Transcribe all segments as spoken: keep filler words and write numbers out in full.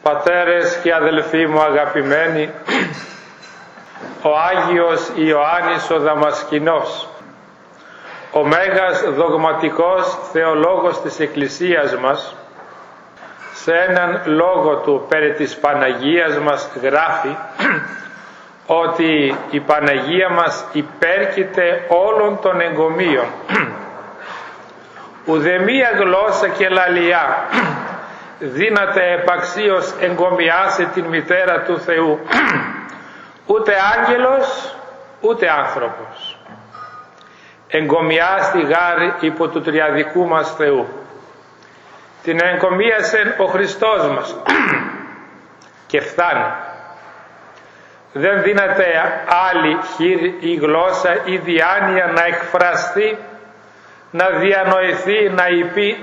Πατέρες και αδελφοί μου αγαπημένοι, ο Άγιος Ιωάννης ο Δαμασκηνός, ο μέγας δογματικός θεολόγος της Εκκλησίας μας, σε έναν λόγο του περί της Παναγίας μας γράφει ότι η Παναγία μας υπέρχεται όλων των εγκομείων. Ουδεμία γλώσσα και λαλιά δύναται επαξίως εγκομιάσει την μητέρα του Θεού, ούτε άγγελος ούτε άνθρωπος. Εγκομιάστη γάρ υπό του τριαδικού μας Θεού. Την εγκομίασε ο Χριστός μας και φτάνει. Δεν δύναται άλλη χείρ ή γλώσσα ή διάνοια να εκφραστεί, να διανοηθεί, να υπεί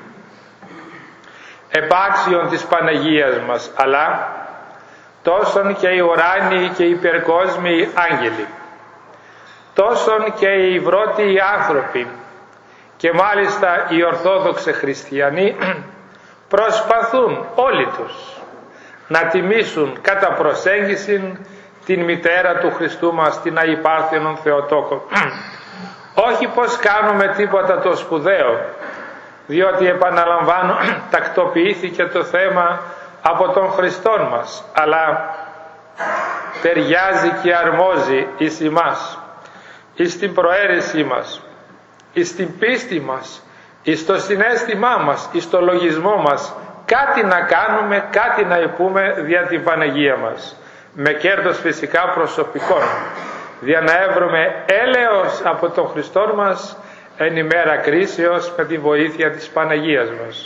επάξιον της Παναγίας μας, αλλά τόσον και οι ουράνιοι και οι υπερκόσμιοι άγγελοι, τόσον και οι υβρότιοι άνθρωποι και μάλιστα οι Ορθόδοξοι χριστιανοί προσπαθούν όλοι τους να τιμήσουν κατά προσέγγιση την μητέρα του Χριστού μας, την Αϊπάρθενον Θεοτόκο. Όχι πως κάνουμε τίποτα το σπουδαίο, διότι επαναλαμβάνω τακτοποιήθηκε το θέμα από τον Χριστόν μας, αλλά ταιριάζει και αρμόζει εις εμάς, εις την προαίρεσή μας, εις την πίστη μας, εις το συναίσθημά μας, εις το λογισμό μας, κάτι να κάνουμε, κάτι να υπούμε δια την Παναγία μας, με κέρδος φυσικά προσωπικών, για να έβρουμε έλεος από τον Χριστόν μας εν ημέρα κρίσεως με τη βοήθεια της Παναγίας μας.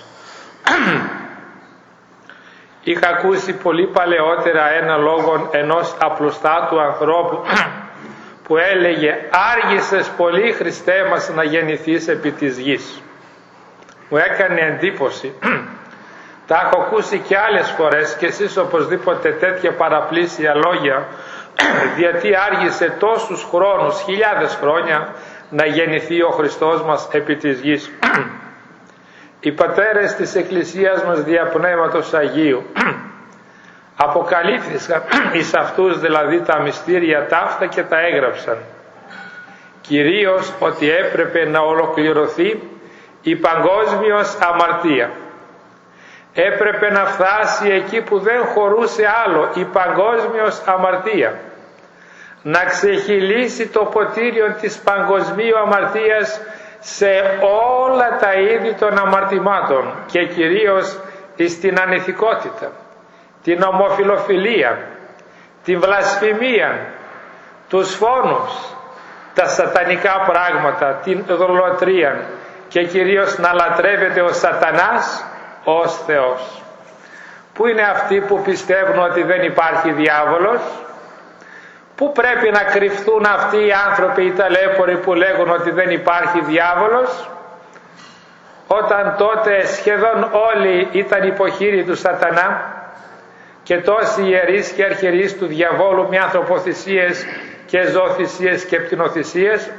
Είχα ακούσει πολύ παλαιότερα ένα λόγο ενός απλουστάτου ανθρώπου που έλεγε «Άργησες πολύ, Χριστέ μας, να γεννηθείς επί της γης». Μου έκανε εντύπωση. Τα έχω ακούσει και άλλες φορές και εσείς οπωσδήποτε τέτοια παραπλήσια λόγια, γιατί άργησε τόσους χρόνους, χιλιάδες χρόνια, να γεννηθεί ο Χριστός μας επί της γης. Οι πατέρες της Εκκλησίας μας δια Πνεύματος Αγίου αποκαλύφθησαν εις αυτούς δηλαδή τα μυστήρια ταύτα και τα έγραψαν. Κυρίως ότι έπρεπε να ολοκληρωθεί η παγκόσμιος αμαρτία. Έπρεπε να φτάσει εκεί που δεν χωρούσε άλλο η παγκόσμιος αμαρτία. Να ξεχυλήσει το ποτήριο της παγκοσμίου αμαρτίας σε όλα τα είδη των αμαρτημάτων και κυρίως στην ανηθικότητα, την ομοφιλοφιλία, την βλασφημία, τους φόνους, τα σατανικά πράγματα, την δολοτρία και κυρίως να λατρεύεται ο σατανάς ως Θεός. Πού είναι αυτοί που πιστεύουν ότι δεν υπάρχει διάβολος? Πού πρέπει να κρυφθούν αυτοί οι άνθρωποι, οι ταλέποροι που λέγουν ότι δεν υπάρχει διάβολος, όταν τότε σχεδόν όλοι ήταν υποχείροι του σατανά και τόσοι ιερείς και αρχιερείς του διαβόλου με ανθρωποθυσίες και ζωοθυσίες και πτυνοθυσίες.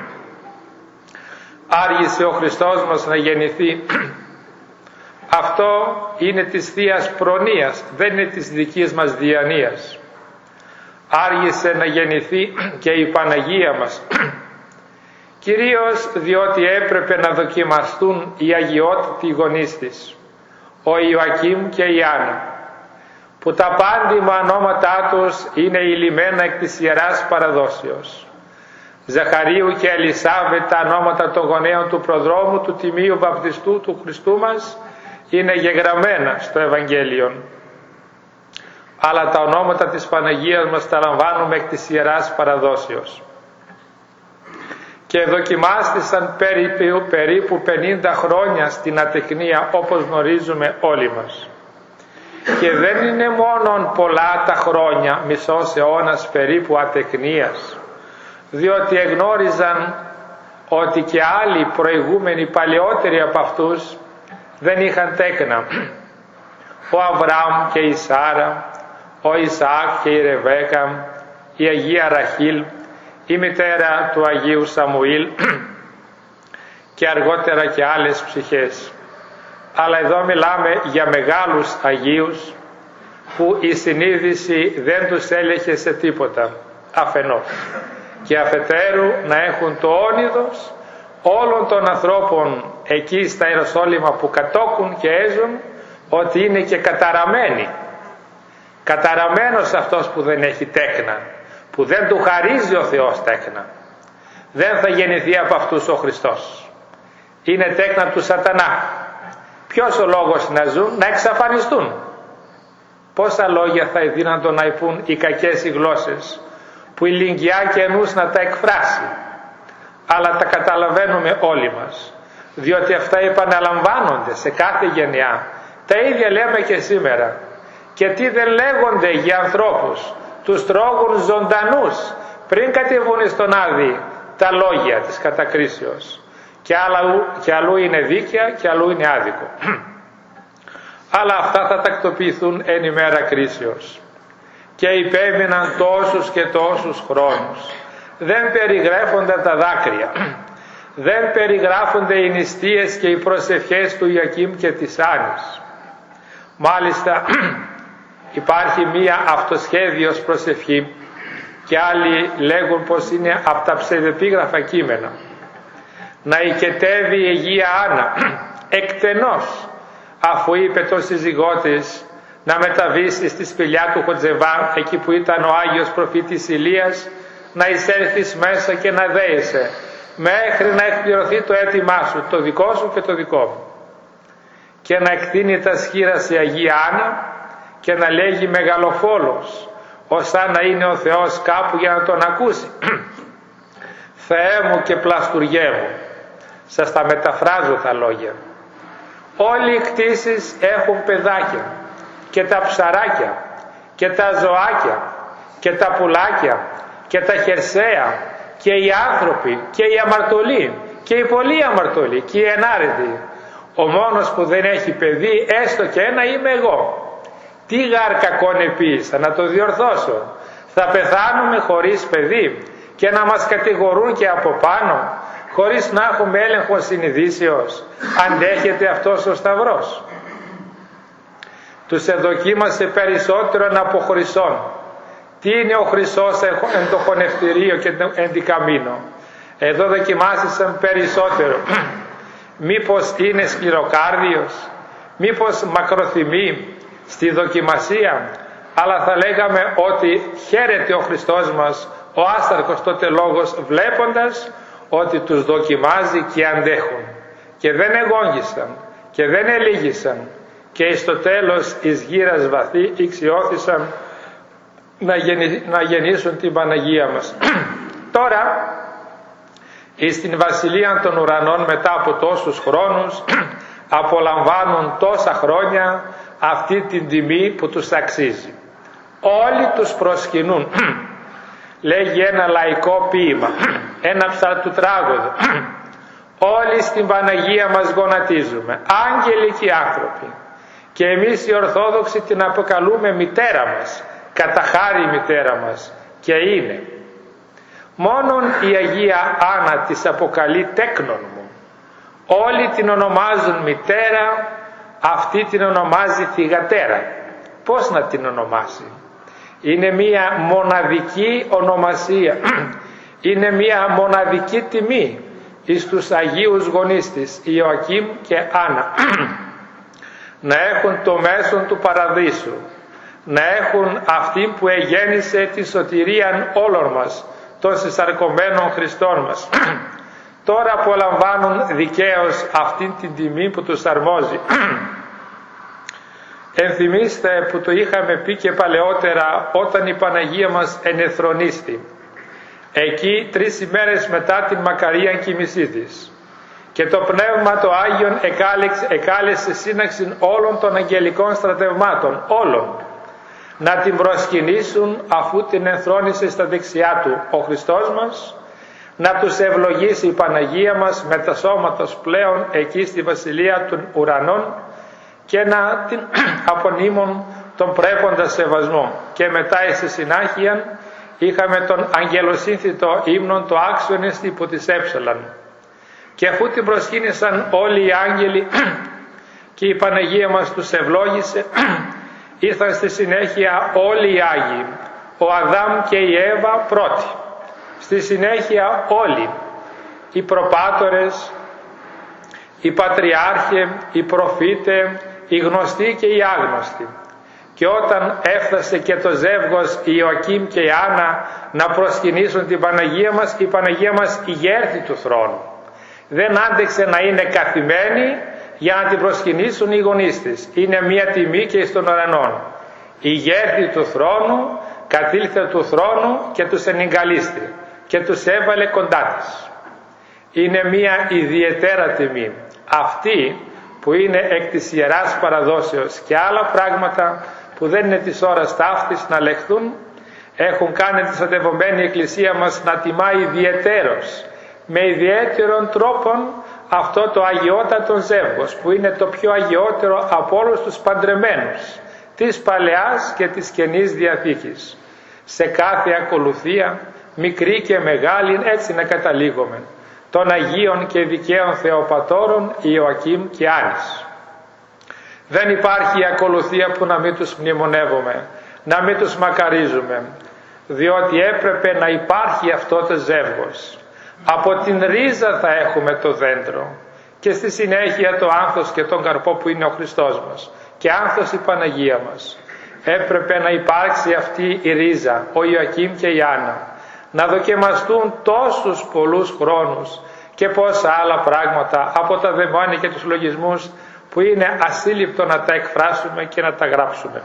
Άργησε ο Χριστός μας να γεννηθεί. Αυτό είναι της Θείας προνοίας, δεν είναι της δικής μας διανοίας. Άργησε να γεννηθεί και η Παναγία μας, κυρίως διότι έπρεπε να δοκιμαστούν οι αγιότητοι γονείς της, ο Ιωακήμ και η Άννα, που τα πάντιμα ονόματά τους είναι ηλυμένα εκ της Ιεράς Παραδόσεως. Ζαχαρίου και Ελισάβετ, τα ονόματα των γονέων του προδρόμου του Τιμίου Βαπτιστού του Χριστού μας, είναι γεγραμμένα στο Ευαγγέλιο. Αλλά τα ονόματα της Παναγίας μας τα λαμβάνουμε εκ της Ιεράς Παραδόσεως. Και δοκιμάστησαν περίπου, περίπου πενήντα χρόνια στην ατεκνία, όπως γνωρίζουμε όλοι μας. Και δεν είναι μόνο πολλά τα χρόνια, μισός αιώνας περίπου ατεκνίας, διότι εγνώριζαν ότι και άλλοι προηγούμενοι παλαιότεροι από αυτούς δεν είχαν τέκνα. Ο Αβραάμ και η Σάρα, ο Ισαάκ και η Ρεβέκα, η Αγία Ραχήλ, η μητέρα του Αγίου Σαμουήλ και αργότερα και άλλες ψυχές. Αλλά εδώ μιλάμε για μεγάλους Αγίους που η συνείδηση δεν τους έλεγε σε τίποτα αφενός, και αφετέρου να έχουν το όνειδος όλων των ανθρώπων εκεί στα Ιεροσόλυμα που κατόκουν και έζουν, ότι είναι και καταραμένοι. Καταραμένος αυτός που δεν έχει τέκνα, που δεν του χαρίζει ο Θεός τέκνα. Δεν θα γεννηθεί από αυτούς ο Χριστός. Είναι τέκνα του σατανά. Ποιος ο λόγος να ζουν? Να εξαφανιστούν. Πόσα λόγια θα δύνατο να υπούν οι κακές οι γλώσσες, που η λυγγιά και ενούς να τα εκφράσει. Αλλά τα καταλαβαίνουμε όλοι μας, διότι αυτά επαναλαμβάνονται σε κάθε γενιά. Τα ίδια λέμε και σήμερα. Και τι δεν λέγονται για ανθρώπους, τους τρώγουν ζωντανούς πριν κατεβούν στον Άδη τα λόγια της κατακρίσεως. Και αλλού, και αλλού είναι δίκαια και αλλού είναι άδικο. Αλλά αυτά θα τακτοποιηθούν εν ημέρα κρίσεως. Και υπέμειναν τόσους και τόσους χρόνους. Δεν περιγράφονται τα δάκρυα. Δεν περιγράφονται οι νηστείες και οι προσευχές του Ιακήμ και της Άννης. Μάλιστα υπάρχει μία αυτοσχέδιος προσευχή και άλλοι λέγουν πως είναι από τα ψευδεπίγραφα κείμενα. Να οικετεύει η Αγία Άννα εκτενώς, αφού είπε το σύζυγό της να μεταβήσει στη σπηλιά του Χοτζεβά, εκεί που ήταν ο Άγιος προφήτης Ηλίας, να εισέλθεις μέσα και να δέεσαι μέχρι να εκπληρωθεί το αίτημά σου, το δικό σου και το δικό μου. Και να εκτείνει τα σχήρα σε Αγία Άννα και να λέγει μεγαλοφόλος, ώστε να είναι ο Θεός κάπου για να τον ακούσει. Θεέ μου και πλαστουργέ μου. Σας τα μεταφράζω τα λόγια. Όλοι οι κτήσεις έχουν παιδάκια, και τα ψαράκια και τα ζωάκια και τα πουλάκια και τα χερσαία και οι άνθρωποι και οι αμαρτωλοί και οι πολλοί αμαρτωλοί και οι ενάρετοι. Ο μόνος που δεν έχει παιδί, έστω και ένα, είμαι εγώ. Τι γάρ κακόν επίησα, να το διορθώσω. Θα πεθάνουμε χωρίς παιδί και να μας κατηγορούν και από πάνω, χωρίς να έχουμε έλεγχο συνειδήσεως? Αντέχεται αυτός ο Σταυρός? Τους εδοκίμασε περισσότερον από χρυσόν. Τι είναι ο χρυσός εν το χωνευτηρίο και εν τη καμίνο? Εδώ δοκιμάσισαν περισσότερο. Μήπως είναι σκληροκάρδιος? Μήπως μακροθυμεί στη δοκιμασία? Αλλά θα λέγαμε ότι χαίρεται ο Χριστός μας, ο άσταρκος τότε λόγος, βλέποντας ότι τους δοκιμάζει και αντέχουν και δεν εγόγγισαν και δεν ελίγησαν και στο τέλος εις γύρας βαθύ ηξιώθησαν να, γεννη, να γεννήσουν την Παναγία μας. Τώρα εις την Βασιλεία των Ουρανών, μετά από τόσους χρόνους, απολαμβάνουν τόσα χρόνια αυτή την τιμή που τους αξίζει. Όλοι τους προσκυνούν. Λέγει ένα λαϊκό ποίημα, ένα ψαλτουτράγωδο. Όλοι στην Παναγία μας γονατίζουμε, άγγελοι και άνθρωποι. Και εμείς οι Ορθόδοξοι την αποκαλούμε μητέρα μας, κατά χάρη μητέρα μας, και είναι. Μόνον η Αγία Άννα της αποκαλεί τέκνον μου. Όλοι την ονομάζουν μητέρα, αυτή την ονομάζει θυγατέρα. Πώς να την ονομάσει? Είναι μία μοναδική ονομασία, είναι μία μοναδική τιμή εις τους Αγίους γονείς της, Ιωακήμ και Άννα. Να έχουν το μέσον του παραδείσου, να έχουν αυτήν που εγέννησε τη σωτηρίαν όλων μας, των συσσαρκωμένων Χριστών μας. Τώρα απολαμβάνουν δικαίως αυτήν την τιμή που τους αρμόζει. Ενθυμίστε που το είχαμε πει και παλαιότερα, όταν η Παναγία μας ενεθρονίστη, εκεί τρεις ημέρες μετά την μακαρίαν κοιμησή της, και το Πνεύμα το Άγιον εκάλεσε, εκάλεσε σύναξη όλων των αγγελικών στρατευμάτων, όλων, να την προσκυνήσουν αφού την ενθρόνησε στα δεξιά του ο Χριστός μας, να τους ευλογήσει η Παναγία μας με τα σώματος πλέον εκεί στη Βασιλεία των Ουρανών, και να την απονείμουν τον πρέποντα σεβασμό. Και μετά στη συνάχεια είχαμε τον αγγελοσύνθητο ύμνον, το άξιον εστι που της έψελαν. Και αφού την προσκύνησαν όλοι οι άγγελοι και η Παναγία μας τους ευλόγησε, ήρθαν στη συνέχεια όλοι οι Άγιοι, ο Αδάμ και η Εύα πρώτοι, στη συνέχεια όλοι οι προπάτορες, οι πατριάρχε, οι προφήτε, οι γνωστοί και οι άγνωστοι. Και όταν έφτασε και το ζεύγος Ιωακήμ και η Άννα να προσκυνήσουν την Παναγία μας, η Παναγία μας ηγέρθη του θρόνου. Δεν άντεξε να είναι καθημένη για να την προσκυνήσουν οι γονείς της. Είναι μία τιμή και εις των ουρανών. Ηγέρθη του θρόνου, κατήλθε του θρόνου και τους ενυγκαλίστη και τους έβαλε κοντά της. Είναι μία ιδιαιτέρα τιμή. Αυτή που είναι εκ της Ιεράς Παραδόσεως και άλλα πράγματα που δεν είναι της ώρας ταύτης να λεχθούν, έχουν κάνει τη στρατευωμένη Εκκλησία μας να τιμά ιδιαιτέρως, με ιδιαίτερων τρόπων, αυτό το αγιότατο ζεύγος, που είναι το πιο αγιότερο από όλους τους παντρεμένους της Παλαιάς και της Καινής Διαθήκης. Σε κάθε ακολουθία, μικρή και μεγάλη, έτσι να καταλήγουμε, των Αγίων και Δικαίων Θεοπατώρων Ιωακήμ και Άννης. Δεν υπάρχει ακολουθία που να μην τους μνημονεύουμε, να μην τους μακαρίζουμε, διότι έπρεπε να υπάρχει αυτό το ζεύγος. Από την ρίζα θα έχουμε το δέντρο και στη συνέχεια το άνθος και τον καρπό που είναι ο Χριστός μας και άνθος η Παναγία μας. Έπρεπε να υπάρξει αυτή η ρίζα, ο Ιωακήμ και η Άννα, να δοκιμαστούν τόσους πολλούς χρόνους και πόσα άλλα πράγματα από τα δαιμόνια και τους λογισμούς που είναι ασύλληπτο να τα εκφράσουμε και να τα γράψουμε.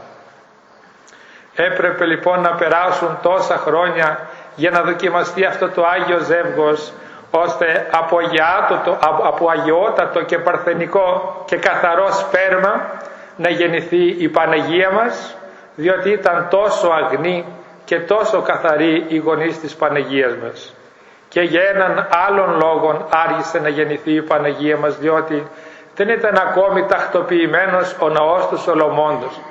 Έπρεπε λοιπόν να περάσουν τόσα χρόνια για να δοκιμαστεί αυτό το Άγιο Ζεύγος, ώστε από, αγιάτοτο, από αγιότατο και παρθενικό και καθαρό σπέρμα να γεννηθεί η Παναγία μας, διότι ήταν τόσο αγνή και τόσο καθαρή η γονείς της Παναγίας μας. Και για έναν άλλον λόγο άργησε να γεννηθεί η Παναγία μας, διότι δεν ήταν ακόμη τακτοποιημένος ο ναός του Σολομώντος.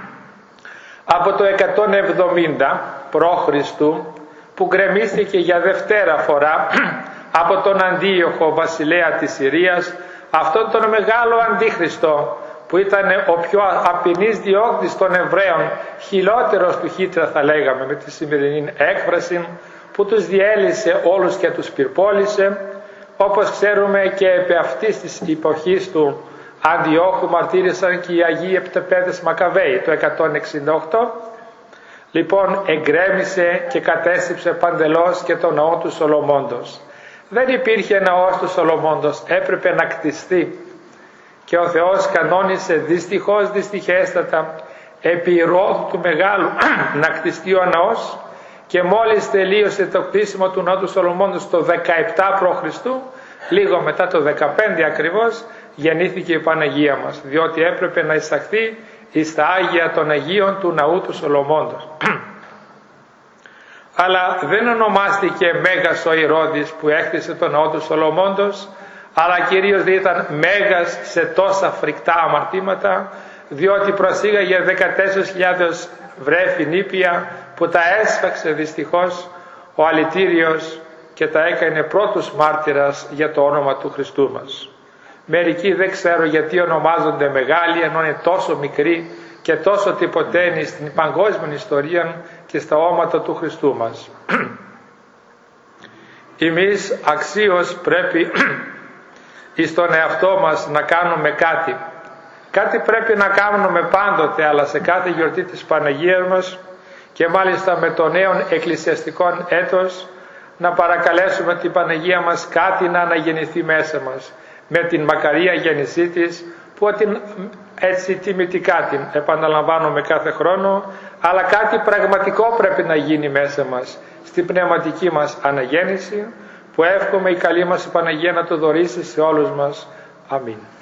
Από το εκατόν εβδομήντα προ Χριστού, που γκρεμίστηκε για δευτέρα φορά από τον Αντίοχο βασιλέα της Συρίας, αυτόν τον μεγάλο αντίχριστο, που ήταν ο πιο απεινής διώκτης των Εβραίων, χιλότερος του Χίτρα θα λέγαμε με τη σημερινή έκφραση, που τους διέλυσε όλους και τους πυρπόλησε, όπως ξέρουμε και επί αυτής της εποχής του Αντιόχου μαρτύρησαν και οι Αγίοι Επτεπέδες Μακαβαίοι το εκατόν εξήντα οκτώ. Λοιπόν, εγκρέμισε και κατέστρεψε παντελώς και το ναό του Σολομώντος. Δεν υπήρχε ναός του Σολομώντος, έπρεπε να κτιστεί. Και ο Θεός κανόνισε δυστυχώς δυστυχέστατα επί Ηρώδου του Μεγάλου να κτιστεί ο ναός, και μόλις τελείωσε το κτίσιμο του ναού του Σολομώντος το δεκαεπτά προ Χριστού, λίγο μετά το δεκαπέντε ακριβώς, γεννήθηκε η Παναγία μας, διότι έπρεπε να εισαχθεί εις τα Άγια των Αγίων του ναού του Σολομώντος. Αλλά δεν ονομάστηκε Μέγας ο Ηρώδης που έκτισε το ναό του Σολομώντος, αλλά κυρίως ήταν Μέγας σε τόσα φρικτά αμαρτήματα, διότι προσήγαγε δεκατέσσερις χιλιάδες βρέφη νήπια που τα έσφαξε δυστυχώς ο αλητήριος και τα έκανε πρώτους μάρτυρας για το όνομα του Χριστού μας. Μερικοί δεν ξέρω γιατί ονομάζονται μεγάλοι, ενώ είναι τόσο μικροί και τόσο τυποτένοι στην παγκόσμια ιστορία και στα όματα του Χριστού μας. Εμείς αξίως πρέπει εις τον εαυτό μας να κάνουμε κάτι. Κάτι πρέπει να κάνουμε πάντοτε, αλλά σε κάθε γιορτή της Παναγίας μας, και μάλιστα με το νέο εκκλησιαστικό έτος, να παρακαλέσουμε την Παναγία μας κάτι να αναγεννηθεί μέσα μας, με την μακαρία γέννησή της, που την, έτσι τιμητικά την επαναλαμβάνουμε κάθε χρόνο, αλλά κάτι πραγματικό πρέπει να γίνει μέσα μας, στην πνευματική μας αναγέννηση, που εύχομαι η καλή μας η Παναγία να το δωρήσει σε όλους μας. Αμήν.